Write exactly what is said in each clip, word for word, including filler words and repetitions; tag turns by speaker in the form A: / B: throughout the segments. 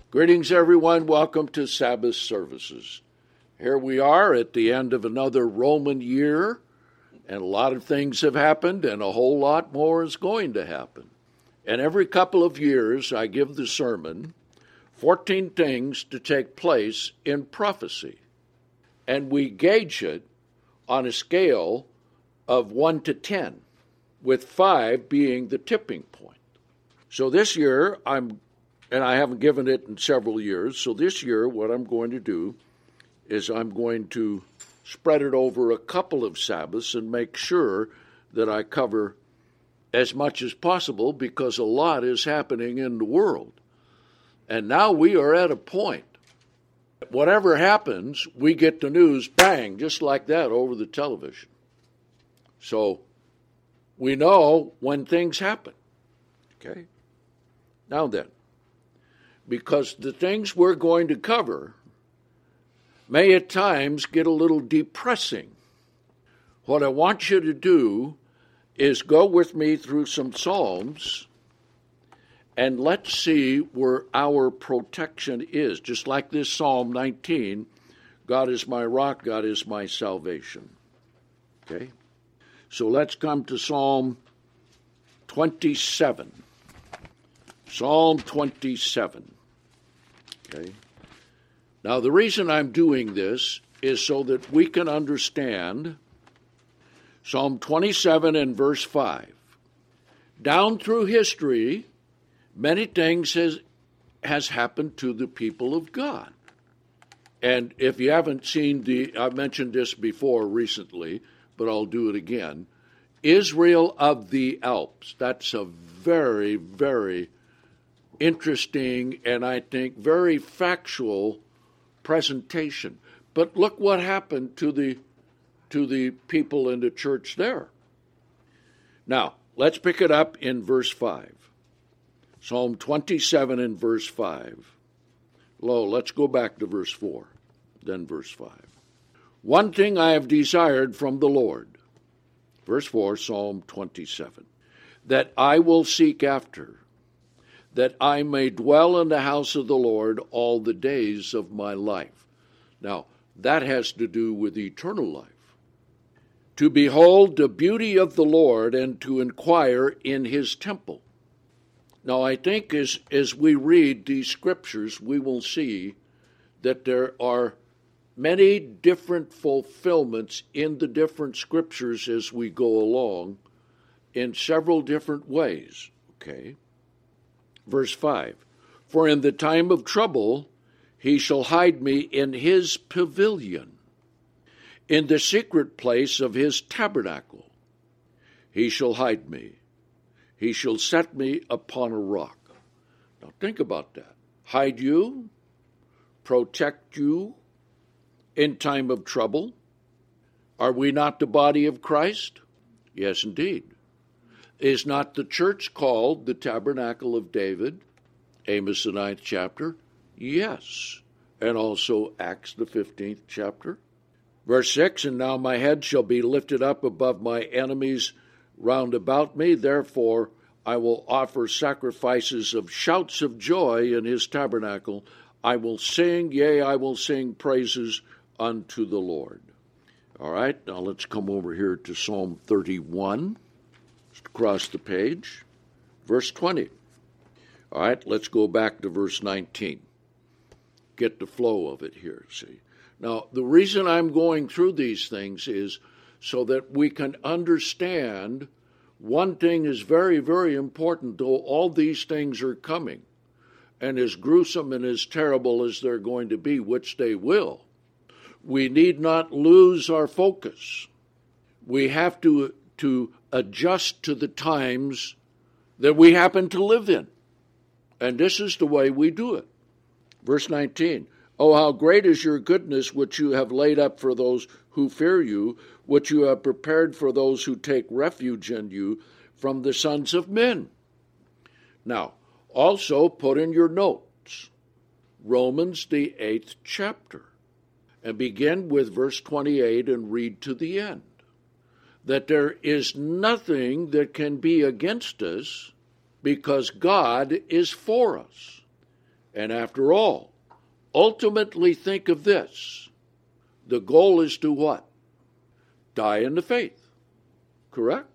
A: Greetings, everyone. Welcome to Sabbath services. Here we are at the end of another Roman year, and a lot of things have happened, and a whole lot more is going to happen. And every couple of years, I give the sermon, fourteen things to take place in prophecy. And we gauge it on a scale of one to ten, with five being the tipping point. So this year, I'm And I haven't given it in several years. So this year, what I'm going to do is I'm going to spread it over a couple of Sabbaths and make sure that I cover as much as possible, because a lot is happening in the world. And now we are at a point. Whatever happens, we get the news, bang, just like that over the television. So we know when things happen. Okay? Now then. Because the things we're going to cover may at times get a little depressing. What I want you to do is go with me through some Psalms, and let's see where our protection is. Just like this Psalm nineteen, God is my rock, God is my salvation. Okay? So let's come to Psalm twenty-seven. Psalm twenty-seven. Okay. Now, the reason I'm doing this is so that we can understand Psalm twenty-seven and verse five. Down through history, many things has, has happened to the people of God. And if you haven't seen the, I mentioned this before recently, but I'll do it again, Israel of the Alps. That's a very, very interesting and I think very factual presentation. But look what happened to the to the people in the church there. Now, let's pick it up in verse five. Psalm twenty-seven and verse five. Lo, let's go back to verse four, then verse five. One thing I have desired from the Lord. Verse four, Psalm twenty-seven. That I will seek after, that I may dwell in the house of the Lord all the days of my life. Now, that has to do with eternal life. To behold the beauty of the Lord and to inquire in his temple. Now, I think as, as we read these scriptures, we will see that there are many different fulfillments in the different scriptures as we go along in several different ways, okay? Verse five, for in the time of trouble he shall hide me in his pavilion, in the secret place of his tabernacle. He shall hide me. He shall set me upon a rock. Now think about that. Hide you, protect you in time of trouble. Are we not the body of Christ? Yes, indeed. Is not the church called the tabernacle of David? Amos the ninth chapter? Yes. And also Acts the fifteenth chapter. Verse six, and now my head shall be lifted up above my enemies round about me. Therefore I will offer sacrifices of shouts of joy in his tabernacle. I will sing, yea, I will sing praises unto the Lord. All right, now let's come over here to Psalm thirty-one. Across the page, verse twenty. All right, let's go back to verse nineteen. Get the flow of it here, see. Now, the reason I'm going through these things is so that we can understand one thing is very, very important, though all these things are coming, and as gruesome and as terrible as they're going to be, which they will, we need not lose our focus. We have to, to adjust to the times that we happen to live in. And this is the way we do it. Verse nineteen, oh, how great is your goodness, which you have laid up for those who fear you, which you have prepared for those who take refuge in you from the sons of men. Now, also put in your notes, Romans the eighth chapter, and begin with verse twenty-eight and read to the end. That there is nothing that can be against us because God is for us. And after all, ultimately think of this. The goal is to what? Die in the faith. Correct?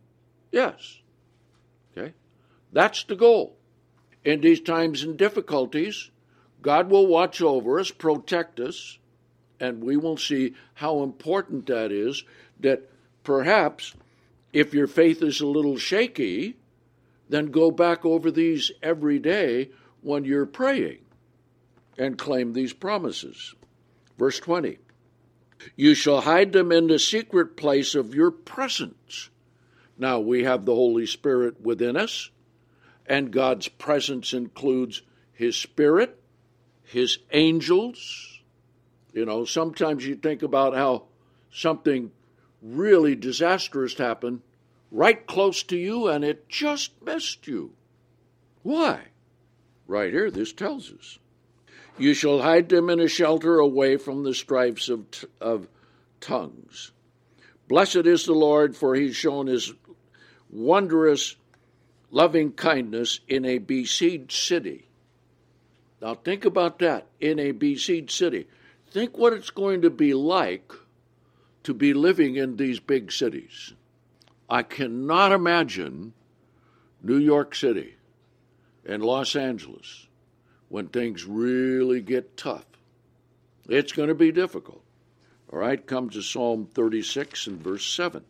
A: Yes. Okay? That's the goal. In these times and difficulties, God will watch over us, protect us, and we will see how important that is, that perhaps if your faith is a little shaky, then go back over these every day when you're praying and claim these promises. Verse twenty, you shall hide them in the secret place of your presence. Now, we have the Holy Spirit within us, and God's presence includes His Spirit, His angels. You know, sometimes you think about how something really disastrous happened right close to you and it just missed you. Why? Right here, this tells us. You shall hide them in a shelter away from the strifes of, t- of tongues. Blessed is the Lord, for He's shown His wondrous loving kindness in a besieged city. Now think about that, in a besieged city. Think what it's going to be like to be living in these big cities. I cannot imagine New York City and Los Angeles when things really get tough. It's going to be difficult. All right, come to Psalm thirty-six and verse seven.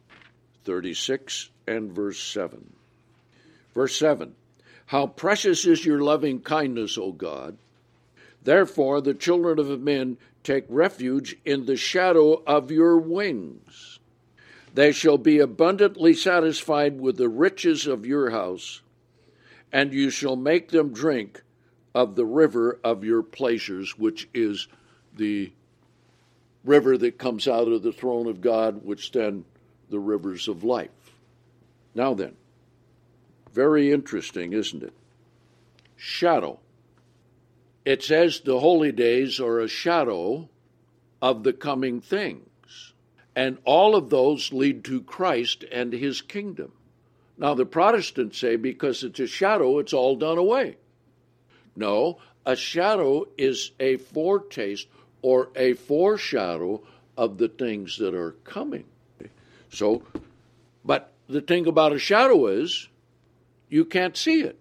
A: thirty-six and verse seven. Verse seven, how precious is your loving kindness, O God. Therefore the children of men take refuge in the shadow of your wings. They shall be abundantly satisfied with the riches of your house, and you shall make them drink of the river of your pleasures, which is the river that comes out of the throne of God, which then the rivers of life. Now then, very interesting, isn't it? Shadow. It says the holy days are a shadow of the coming things. And all of those lead to Christ and His kingdom. Now the Protestants say because it's a shadow, it's all done away. No, a shadow is a foretaste or a foreshadow of the things that are coming. So, but the thing about a shadow is you can't see it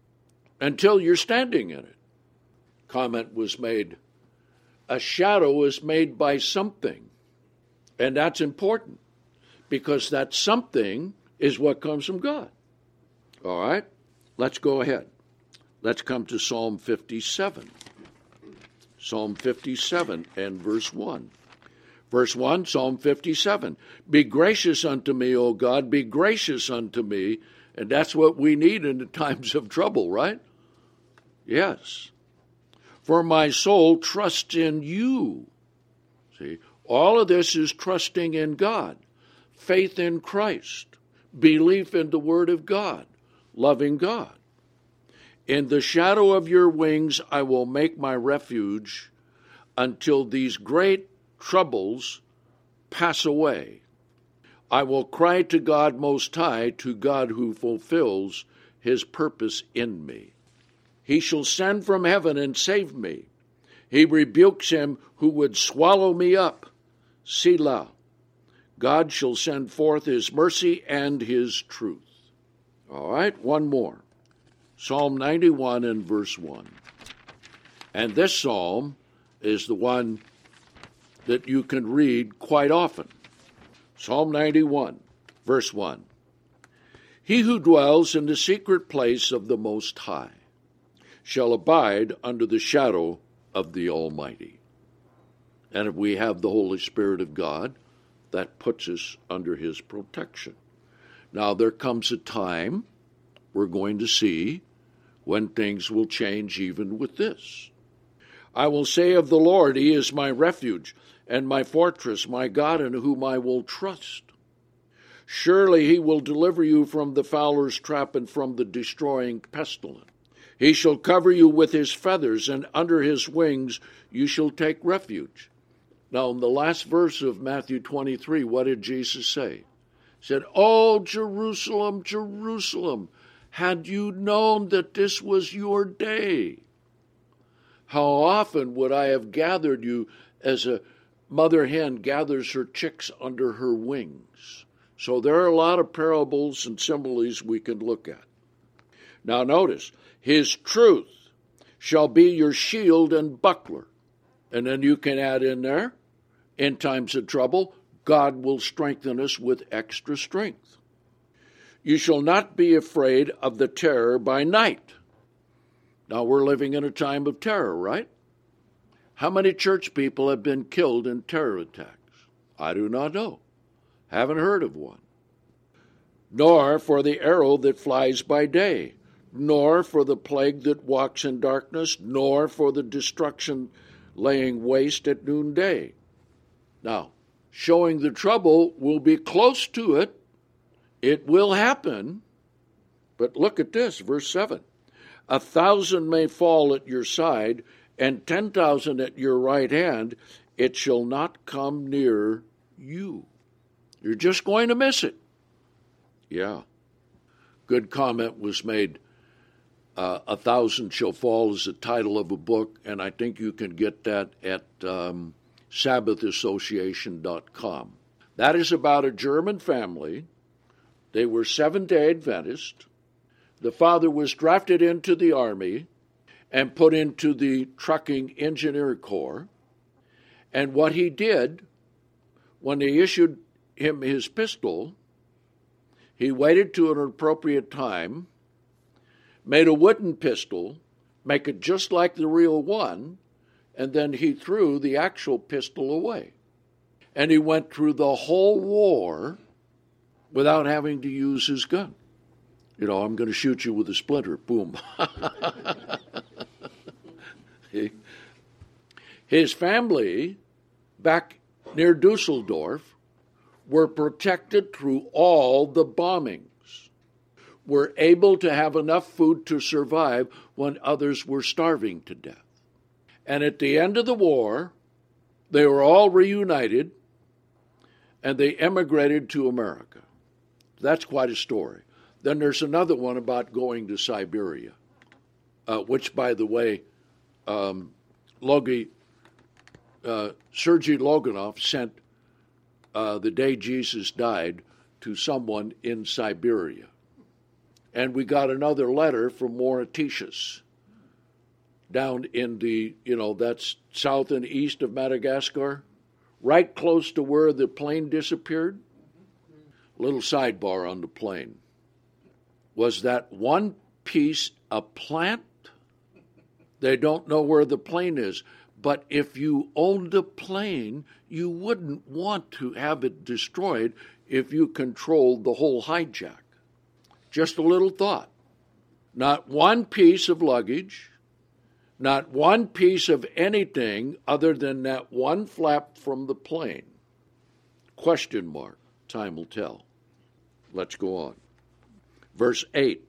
A: until you're standing in it. Comment was made, a shadow is made by something. And that's important because that something is what comes from God. All right, let's go ahead. Let's come to Psalm fifty-seven. Psalm fifty-seven and verse one. Verse one, Psalm fifty-seven. Be gracious unto me, O God, be gracious unto me. And that's what we need in the times of trouble, right? Yes. For my soul trusts in you. See, all of this is trusting in God, faith in Christ, belief in the Word of God, loving God. In the shadow of your wings I will make my refuge until these great troubles pass away. I will cry to God Most High, to God who fulfills His purpose in me. He shall send from heaven and save me. He rebukes him who would swallow me up. Selah. God shall send forth His mercy and His truth. All right, one more. Psalm ninety-one and verse one. And this psalm is the one that you can read quite often. Psalm ninety-one, verse one. He who dwells in the secret place of the Most High shall abide under the shadow of the Almighty. And if we have the Holy Spirit of God, that puts us under His protection. Now there comes a time we're going to see when things will change even with this. I will say of the Lord, He is my refuge and my fortress, my God in whom I will trust. Surely He will deliver you from the fowler's trap and from the destroying pestilence. He shall cover you with His feathers, and under His wings you shall take refuge. Now, in the last verse of Matthew twenty-three, what did Jesus say? He said, Oh, Jerusalem, Jerusalem, had you known that this was your day. How often would I have gathered you as a mother hen gathers her chicks under her wings? So there are a lot of parables and similes we can look at. Now notice, his truth shall be your shield and buckler. And then you can add in there, in times of trouble, God will strengthen us with extra strength. You shall not be afraid of the terror by night. Now we're living in a time of terror, right? How many church people have been killed in terror attacks? I do not know. Haven't heard of one. Nor for the arrow that flies by day, nor for the plague that walks in darkness, nor for the destruction laying waste at noonday. Now, showing the trouble will be close to it. It will happen. But look at this, verse seven. A thousand may fall at your side, and ten thousand at your right hand. It shall not come near you. You're just going to miss it. Yeah. Good comment was made. Uh, a thousand shall fall is the title of a book, and I think you can get that at um, Sabbath Association dot com. That is about a German family. They were Seventh-day Adventists. The father was drafted into the army and put into the trucking engineer corps. And what he did, when they issued him his pistol, he waited to an appropriate time, made a wooden pistol, make it just like the real one, and then he threw the actual pistol away. And he went through the whole war without having to use his gun. You know, I'm going to shoot you with a splinter. Boom. His family, back near Dusseldorf, were protected through all the bombings, were able to have enough food to survive when others were starving to death. And at the end of the war, they were all reunited, and they emigrated to America. That's quite a story. Then there's another one about going to Siberia, uh, which, by the way, um, Logi, uh, Sergei Loganov sent uh, the day Jesus died to someone in Siberia. And we got another letter from Mauritius, down in the, you know, that's south and east of Madagascar, right close to where the plane disappeared. Little sidebar on the plane. Was that one piece a plant? They don't know where the plane is. But if you owned a plane, you wouldn't want to have it destroyed if you controlled the whole hijack. Just a little thought. Not one piece of luggage, not one piece of anything other than that one flap from the plane. Question mark. Time will tell. Let's go on. Verse eight.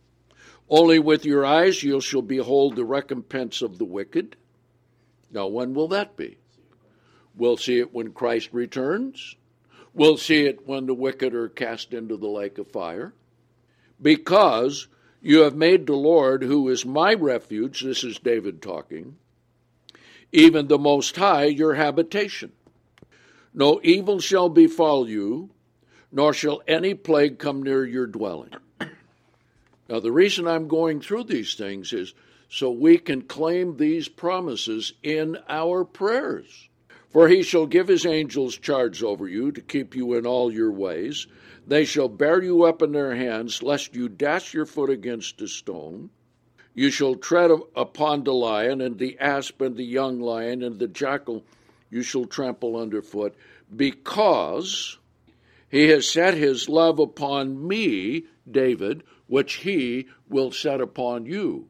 A: Only with your eyes you shall behold the recompense of the wicked. Now, when will that be? We'll see it when Christ returns. We'll see it when the wicked are cast into the lake of fire. Because you have made the Lord, who is my refuge, this is David talking, even the Most High, your habitation. No evil shall befall you, nor shall any plague come near your dwelling. Now, the reason I'm going through these things is so we can claim these promises in our prayers. For he shall give his angels charge over you to keep you in all your ways. They shall bear you up in their hands, lest you dash your foot against a stone. You shall tread upon the lion, and the asp, and the young lion, and the jackal you shall trample underfoot, because he has set his love upon me, David, which he will set upon you.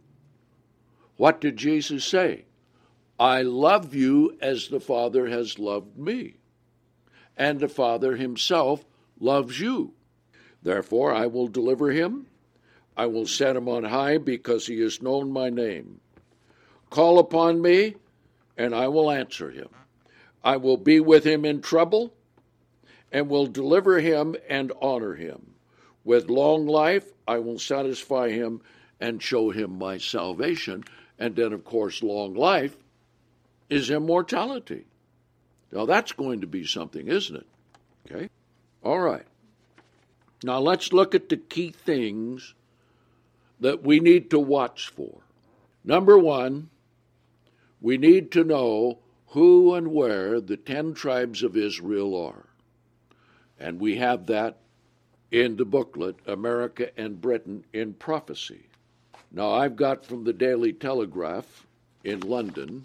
A: What did Jesus say? I love you as the Father has loved me, and the Father himself loves you. Therefore I will deliver him. I will set him on high, because he has known my name. Call upon me, and I will answer him. I will be with him in trouble, and will deliver him and honor him. With long life I will satisfy him and show him my salvation. And then, of course, long life is immortality. Now, that's going to be something, isn't it? Okay? All right. Now, let's look at the key things that we need to watch for. Number one, we need to know who and where the ten tribes of Israel are. And we have that in the booklet, America and Britain in Prophecy. Now, I've got from the Daily Telegraph in London,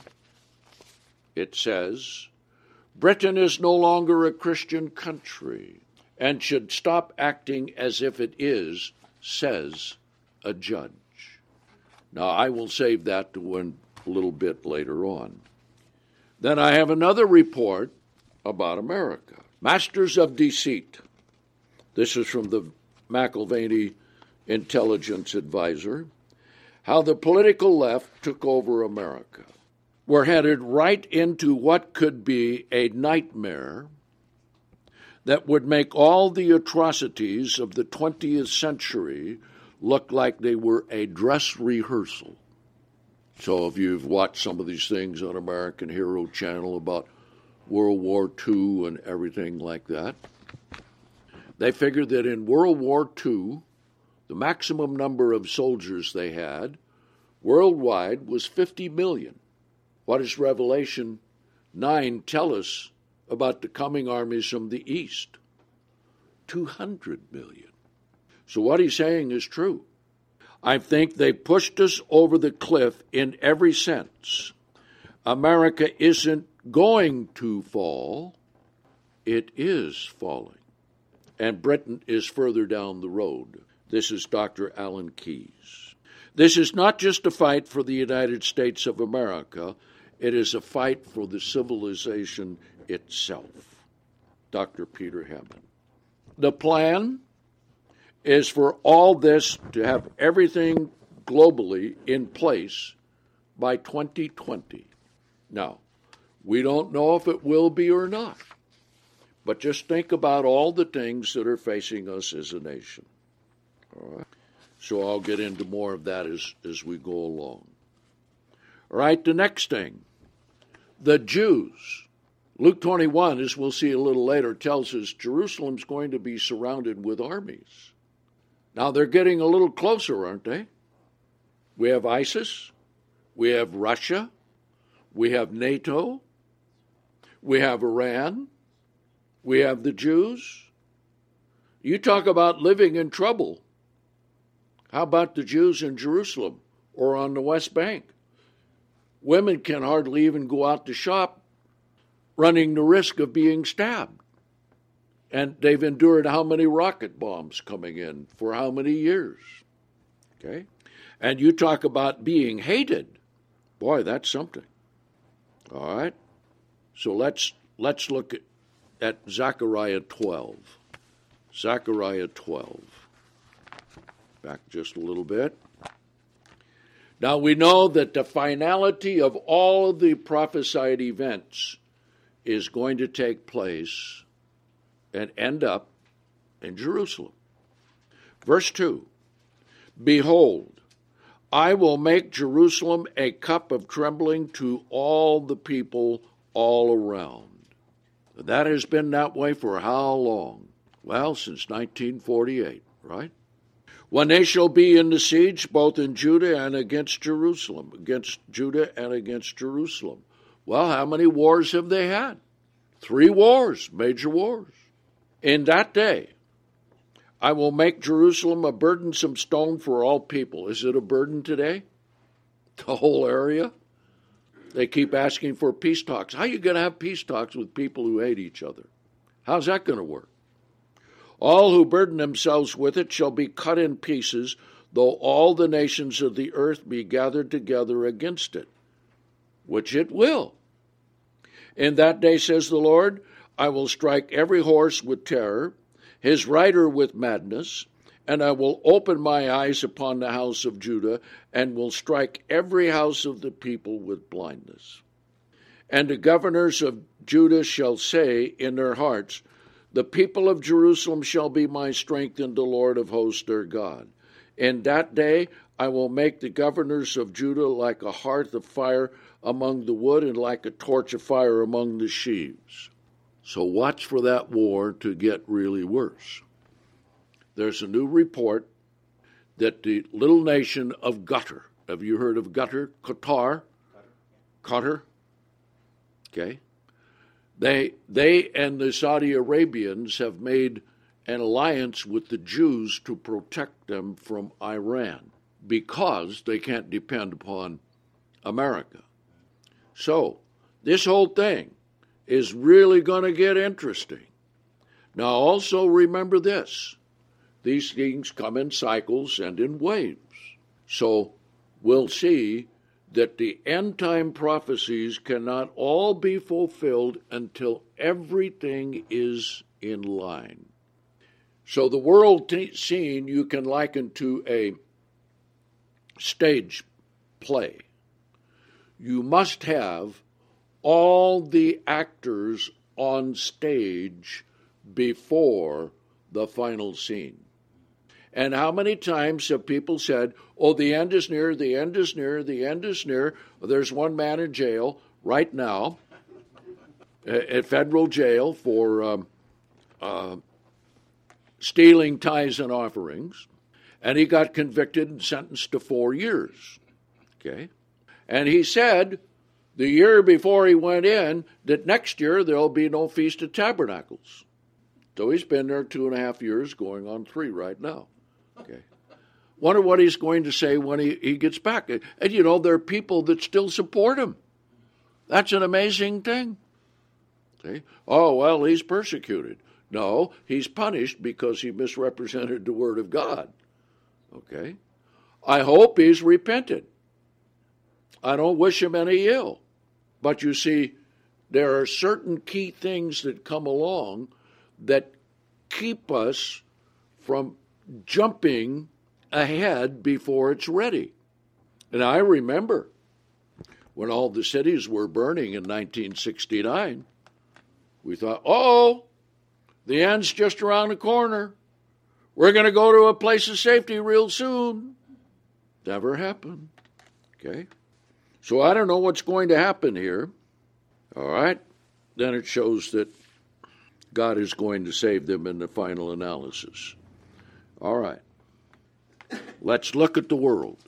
A: it says, Britain is no longer a Christian country and should stop acting as if it is, says a judge. Now, I will save that to one a little bit later on. Then I have another report about America. Masters of Deceit. This is from the McIlvaney Intelligence Advisor. How the political left took over America. We're headed right into what could be a nightmare that would make all the atrocities of the twentieth century look like they were a dress rehearsal. So if you've watched some of these things on American Hero Channel about World War Two and everything like that, they figured that in World War Two, the maximum number of soldiers they had worldwide was fifty million. What does Revelation nine tell us about the coming armies from the east? two hundred million. So what he's saying is true. I think they pushed us over the cliff in every sense. America isn't going to fall. It is falling. And Britain is further down the road. This is Doctor Alan Keyes. This is not just a fight for the United States of America. It is a fight for the civilization itself. Doctor Peter Hammond. The plan is for all this to have everything globally in place by twenty twenty. Now, we don't know if it will be or not, but just think about all the things that are facing us as a nation. All right? So I'll get into more of that as, as we go along. All right, the next thing, the Jews. Luke twenty-one, as we'll see a little later, tells us Jerusalem's going to be surrounded with armies. Now, they're getting a little closer, aren't they? We have ISIS, we have Russia, we have NATO, we have Iran, we have the Jews. You talk about living in trouble. How about the Jews in Jerusalem or on the West Bank? Women can hardly even go out to shop, running the risk of being stabbed. And they've endured how many rocket bombs coming in for how many years? Okay? And you talk about being hated. Boy, that's something. All right? So let's let's look at, at Zechariah twelve. Zechariah twelve. Back just a little bit. Now we know that the finality of all of the prophesied events is going to take place and end up in Jerusalem. Verse two, Behold, I will make Jerusalem a cup of trembling to all the people all around. That has been that way for how long? Well, since nineteen forty-eight, right? When they shall be in the siege, both in Judah and against Jerusalem, against Judah and against Jerusalem. Well, how many wars have they had? Three wars, major wars. In that day, I will make Jerusalem a burdensome stone for all people. Is it a burden today? The whole area? They keep asking for peace talks. How are you going to have peace talks with people who hate each other? How's that going to work? All who burden themselves with it shall be cut in pieces, though all the nations of the earth be gathered together against it, which it will. In that day, says the Lord, I will strike every horse with terror, his rider with madness, and I will open my eyes upon the house of Judah, and will strike every house of the people with blindness. And the governors of Judah shall say in their hearts, The people of Jerusalem shall be my strength in the Lord of hosts their God. In that day I will make the governors of Judah like a hearth of fire among the wood and like a torch of fire among the sheaves. So watch for that war to get really worse. There's a new report that the little nation of Qatar, have you heard of Qatar? Qatar? Qatar? Okay. They, they and the Saudi Arabians have made an alliance with the Jews to protect them from Iran because they can't depend upon America. So this whole thing is really going to get interesting. Now also remember this. These things come in cycles and in waves. So we'll see that the end-time prophecies cannot all be fulfilled until everything is in line. So the world t- scene you can liken to a stage play. You must have all the actors on stage before the final scene. And how many times have people said, oh, the end is near, the end is near, the end is near. There's one man in jail right now, at federal jail for um, uh, stealing tithes and offerings, and he got convicted and sentenced to four years. Okay? And he said the year before he went in that next year there'll be no Feast of Tabernacles. So he's been there two and a half years, going on three right now. Okay. Wonder what he's going to say when he, he gets back. And, you know, there are people that still support him. That's an amazing thing. See? Oh, well, he's persecuted. No, he's punished because he misrepresented the Word of God. Okay? I hope he's repented. I don't wish him any ill. But you see, there are certain key things that come along that keep us from jumping ahead before it's ready. And I remember when all the cities were burning in nineteen sixty-nine, we thought, oh, the end's just around the corner. We're going to go to a place of safety real soon. Never happened. Okay? So I don't know what's going to happen here. All right? Then it shows that God is going to save them in the final analysis. All right. Let's look at the world.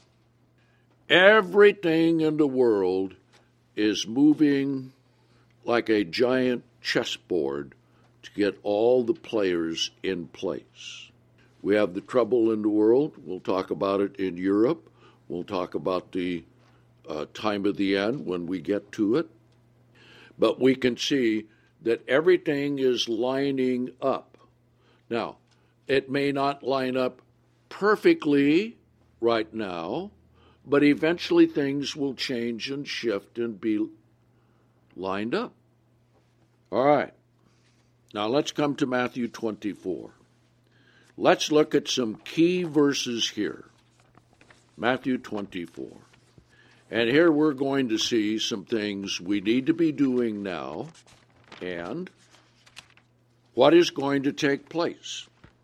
A: Everything in the world is moving like a giant chessboard to get all the players in place. We have the trouble in the world. We'll talk about it in Europe. We'll talk about the uh, time of the end when we get to it. But we can see that everything is lining up. Now, it may not line up perfectly right now, but eventually things will change and shift and be lined up. All right. Now let's come to Matthew twenty-four. Let's look at some key verses here. Matthew twenty-four. And here we're going to see some things we need to be doing now and what is going to take place.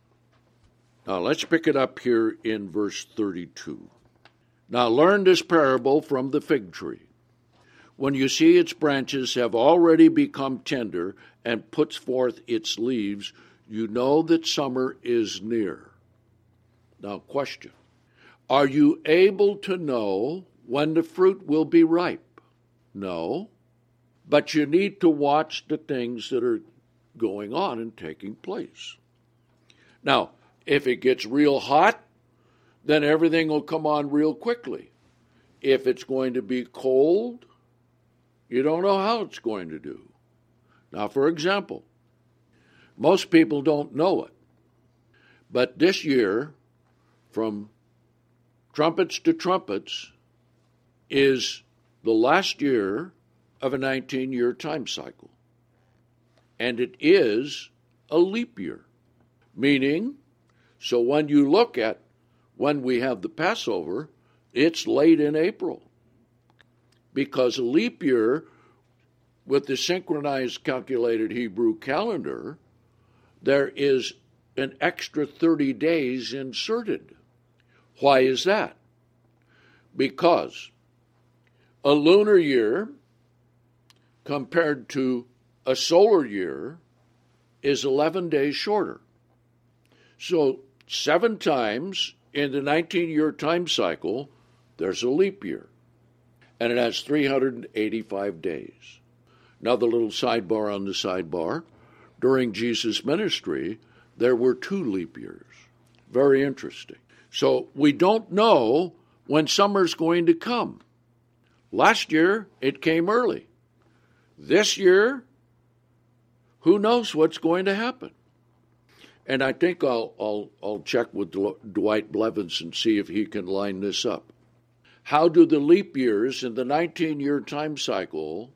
A: Now let's pick it up here in verse thirty-two. Now learn this parable from the fig tree. When you see its branches have already become tender and puts forth its leaves, you know that summer is near. Now question, are you able to know when the fruit will be ripe? No, but you need to watch the things that are going on and taking place. Now, if it gets real hot, then everything will come on real quickly. If it's going to be cold, you don't know how it's going to do. Now, for example, most people don't know it, but this year, from trumpets to trumpets, is the last year of a nineteen-year time cycle. And it is a leap year, meaning, so when you look at when we have the Passover, it's late in April. Because a leap year, with the synchronized calculated Hebrew calendar, there is an extra thirty days inserted. Why is that? Because a lunar year compared to a solar year is eleven days shorter. So seven times in the nineteen-year time cycle, there's a leap year. And it has three hundred eighty-five days. Another little sidebar on the sidebar. During Jesus' ministry, there were two leap years. Very interesting. So we don't know when summer's going to come. Last year, it came early. This year, who knows what's going to happen? And I think I'll, I'll, I'll check with Dwight Blevins and see if he can line this up. How do the leap years in the nineteen-year time cycle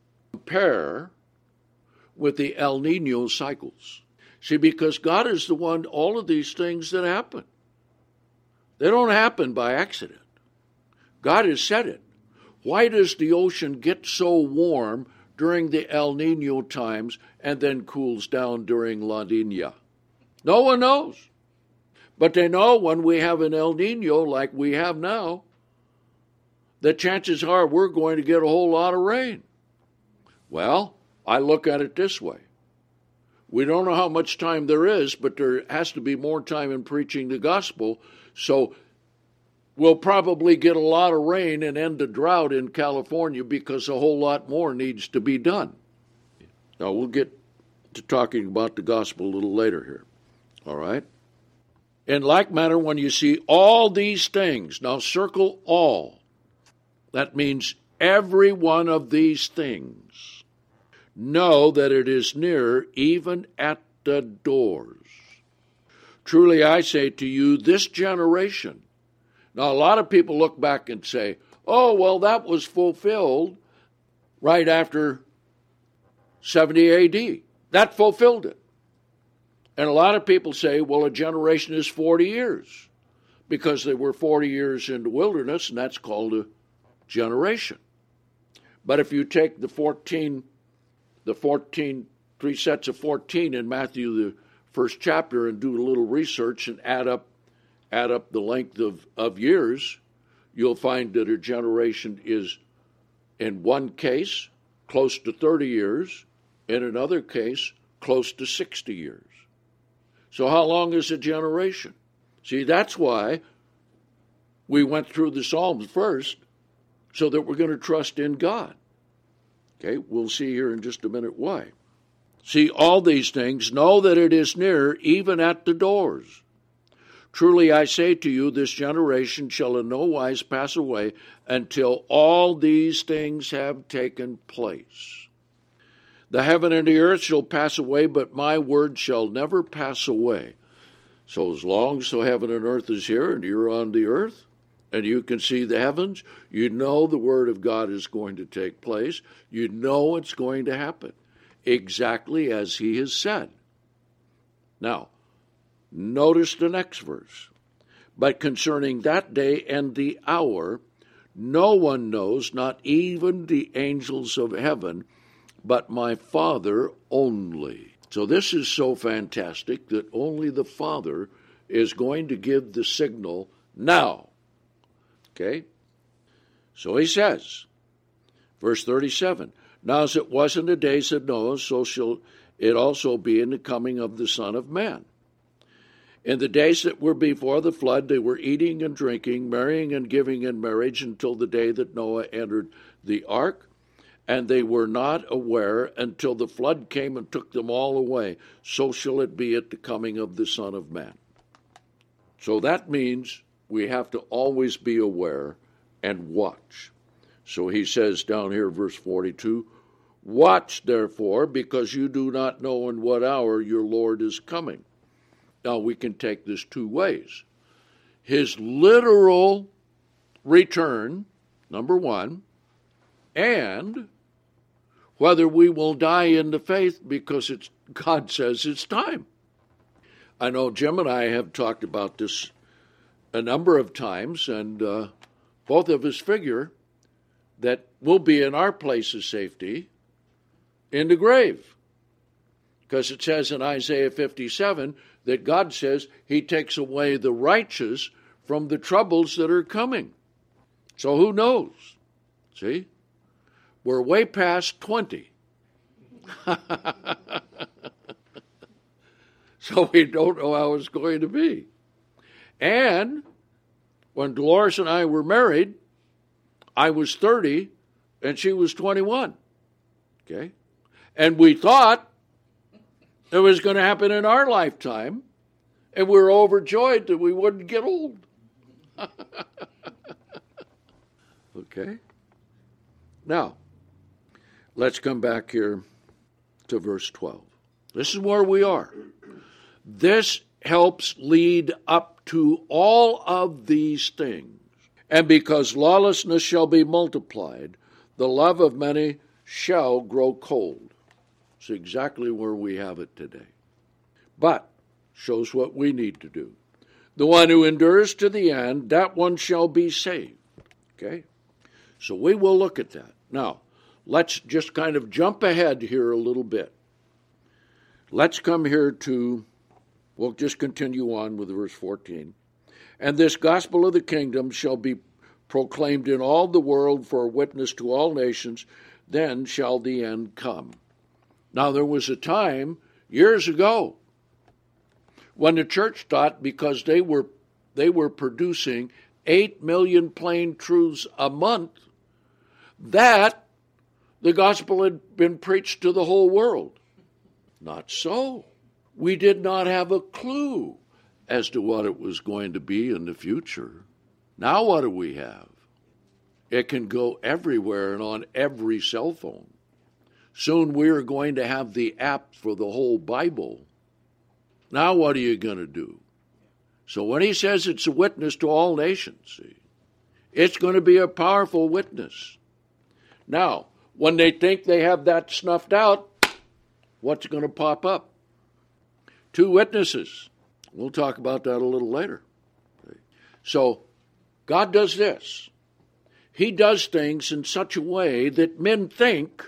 A: compare with the El Nino cycles? See, because God is the one, all of these things that happen, they don't happen by accident. God has said it. Why does the ocean get so warm during the El Nino times and then cools down during La Nina? No one knows. But they know when we have an El Nino like we have now, the chances are we're going to get a whole lot of rain. Well, I look at it this way. We don't know how much time there is, but there has to be more time in preaching the gospel. So we'll probably get a lot of rain and end the drought in California because a whole lot more needs to be done. Now, we'll get to talking about the gospel a little later here. All right? In like manner, when you see all these things, now circle all. That means every one of these things. Know that it is near, even at the doors. Truly I say to you, this generation. Now, a lot of people look back and say, oh, well, that was fulfilled right after seventy A D. That fulfilled it. And a lot of people say, well, a generation is forty years because they were forty years in the wilderness, and that's called a generation. But if you take the fourteen, the fourteen, three sets of fourteen in Matthew, the first chapter, and do a little research and add up add up the length of, of years, you'll find that a generation is, in one case, close to thirty years, in another case, close to sixty years. So how long is a generation? See, that's why we went through the Psalms first, so that we're going to trust in God. Okay, we'll see here in just a minute why. See, all these things, know that it is near, even at the doors. Truly I say to you, this generation shall in no wise pass away until all these things have taken place. The heaven and the earth shall pass away, but my word shall never pass away. So as long as the heaven and earth is here, and you're on the earth, and you can see the heavens, you know the word of God is going to take place. You know it's going to happen, exactly as he has said. Now, notice the next verse. But concerning that day and the hour, no one knows, not even the angels of heaven, but my Father only. So this is so fantastic that only the Father is going to give the signal now. Okay? So he says, verse thirty-seven, now as it was in the days of Noah, so shall it also be in the coming of the Son of Man. In the days that were before the flood, they were eating and drinking, marrying and giving in marriage until the day that Noah entered the ark. And they were not aware until the flood came and took them all away. So shall it be at the coming of the Son of Man. So that means we have to always be aware and watch. So he says down here, verse forty-two, watch therefore, because you do not know in what hour your Lord is coming. Now we can take this two ways. His literal return, number one, and whether we will die in the faith because it's God says it's time. I know Jim and I have talked about this a number of times, and uh, both of us figure that we'll be in our place of safety in the grave. Because it says in Isaiah fifty-seven that God says he takes away the righteous from the troubles that are coming. So who knows? See? We're way past twenty. So we don't know how it's going to be. And when Dolores and I were married, I was thirty and she was twenty-one. Okay? And we thought it was going to happen in our lifetime, and we were overjoyed that we wouldn't get old. Okay? Now, let's come back here to verse twelve. This is where we are. This helps lead up to all of these things. And because lawlessness shall be multiplied, the love of many shall grow cold. It's exactly where we have it today. But shows what we need to do. The one who endures to the end, that one shall be saved. Okay? So we will look at that. Now, let's just kind of jump ahead here a little bit. Let's come here to, we'll just continue on with verse fourteen. And this gospel of the kingdom shall be proclaimed in all the world for a witness to all nations, then shall the end come. Now, there was a time years ago when the church thought because they were they were producing eight million plain truths a month, that the gospel had been preached to the whole world. Not so. We did not have a clue as to what it was going to be in the future. Now what do we have? It can go everywhere and on every cell phone. Soon we're going to have the app for the whole Bible. Now what are you going to do? So when he says it's a witness to all nations, see, it's going to be a powerful witness. Now, when they think they have that snuffed out, what's going to pop up? Two witnesses. We'll talk about that a little later. So God does this. He does things in such a way that men think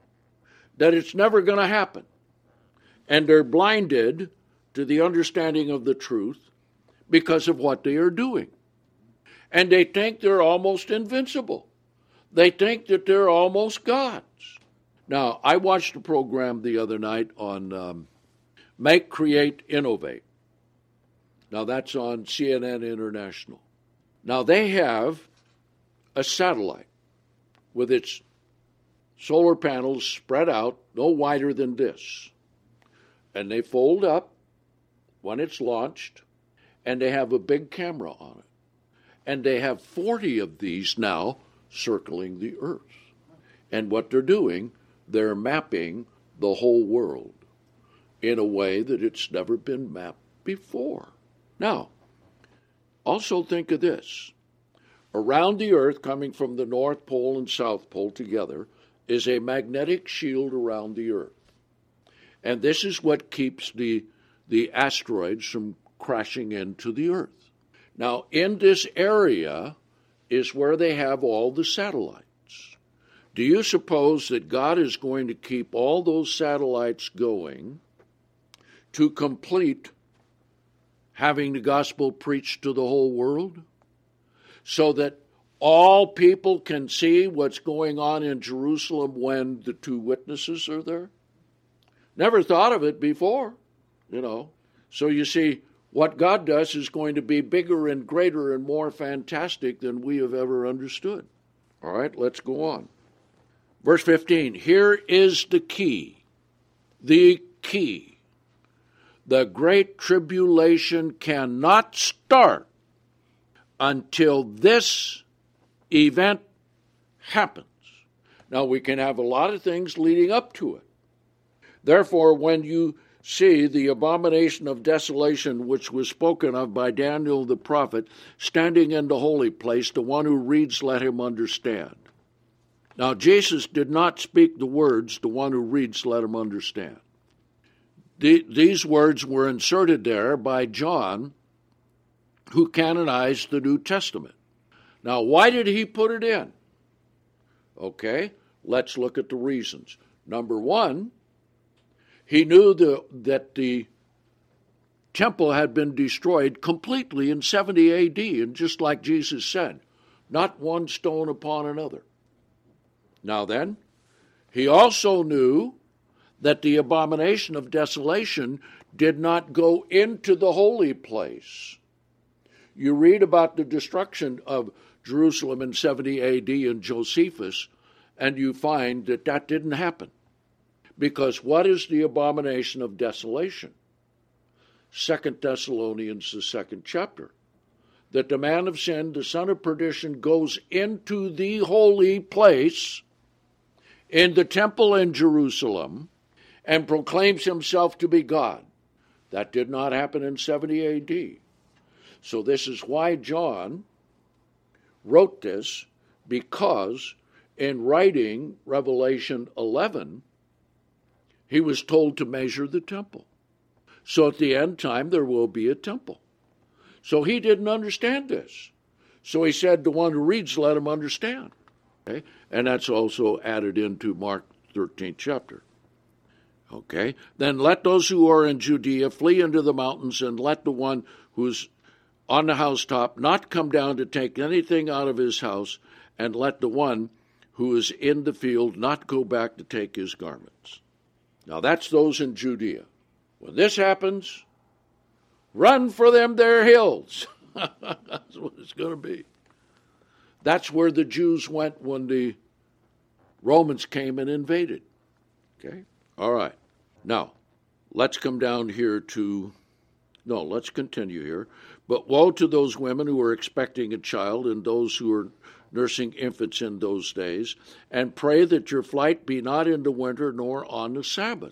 A: that it's never going to happen. And they're blinded to the understanding of the truth because of what they are doing. And they think they're almost invincible. They think that they're almost gods. Now, I watched a program the other night on um, Make, Create, Innovate. Now, that's on C N N International. Now, they have a satellite with its solar panels spread out no wider than this. And they fold up when it's launched, and they have a big camera on it. And they have forty of these now circling the earth. And what they're doing, they're mapping the whole world in a way that it's never been mapped before. Now, also think of this. Around the earth, coming from the North Pole and South Pole together, is a magnetic shield around the earth. And this is what keeps the, the asteroids from crashing into the earth. Now, in this area is where they have all the satellites. Do you suppose that God is going to keep all those satellites going to complete having the gospel preached to the whole world, so that all people can see what's going on in Jerusalem when the two witnesses are there? Never thought of it before, you know. So you see, what God does is going to be bigger and greater and more fantastic than we have ever understood. All right, let's go on. Verse fifteen, here is the key. The key. The great tribulation cannot start until this event happens. Now, we can have a lot of things leading up to it. Therefore, when you see the abomination of desolation which was spoken of by Daniel the prophet standing in the holy place, the one who reads, let him understand. Now, Jesus did not speak the words, the one who reads, let him understand. The, these words were inserted there by John, who canonized the New Testament. Now, why did he put it in? Okay, let's look at the reasons. Number one, he knew the, that the temple had been destroyed completely in seventy A D, and just like Jesus said, not one stone upon another. Now then, he also knew that the abomination of desolation did not go into the holy place. You read about the destruction of Jerusalem in seventy A D in Josephus, and you find that that didn't happen. Because what is the abomination of desolation? Second Thessalonians, the second chapter. That the man of sin, the son of perdition, goes into the holy place in the temple in Jerusalem and proclaims himself to be God. That did not happen in seventy A D. So this is why John wrote this, because in writing Revelation eleven, he was told to measure the temple. So at the end time, there will be a temple. So he didn't understand this. So he said, the one who reads, let him understand. Okay? And that's also added into Mark thirteenth chapter. Okay? Then let those who are in Judea flee into the mountains, and let the one who's on the housetop not come down to take anything out of his house, and let the one who is in the field not go back to take his garments. Now that's those in Judea. When this happens, run for them their hills. That's what it's going to be. That's where the Jews went when the Romans came and invaded. Okay? All right. Now, let's come down here to, no, let's continue here. But woe to those women who are expecting a child and those who are nursing infants in those days, and pray that your flight be not in the winter nor on the Sabbath.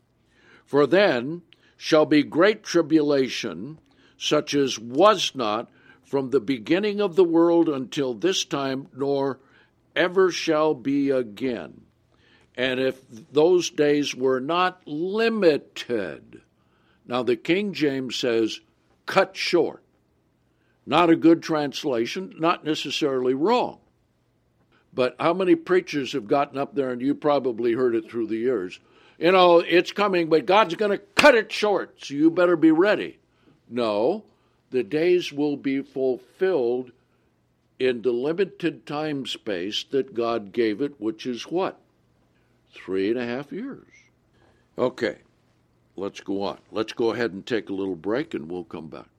A: For then shall be great tribulation, such as was not from the beginning of the world until this time, nor ever shall be again. And if those days were not limited. Now the King James says, cut short. Not a good translation, not necessarily wrong. But how many preachers have gotten up there, and you probably heard it through the years, you know, it's coming, but God's going to cut it short, so you better be ready. No, the days will be fulfilled in the limited time space that God gave it, which is what? Three and a half years. Okay, let's go on. Let's go ahead and take a little break, and we'll come back.